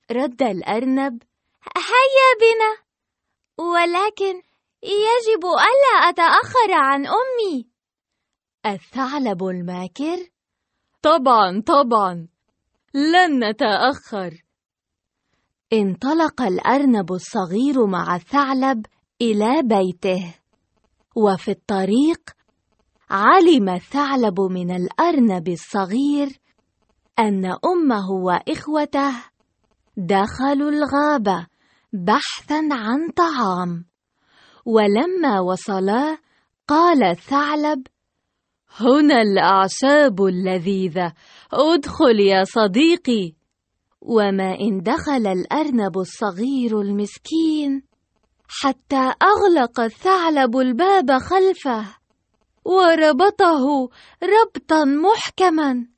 رد الأرنب: هيا بنا، ولكن يجب ألا أتأخر عن أمي. الثعلب الماكر: طبعا لن نتأخر. انطلق الأرنب الصغير مع الثعلب إلى بيته، وفي الطريق علم الثعلب من الأرنب الصغير أن أمه وإخوته دخلوا الغابة بحثا عن طعام. ولما وصلا قال الثعلب: هنا الأعشاب اللذيذة، ادخل يا صديقي. وما إن دخل الأرنب الصغير المسكين حتى أغلق الثعلب الباب خلفه وربطه ربطا محكما.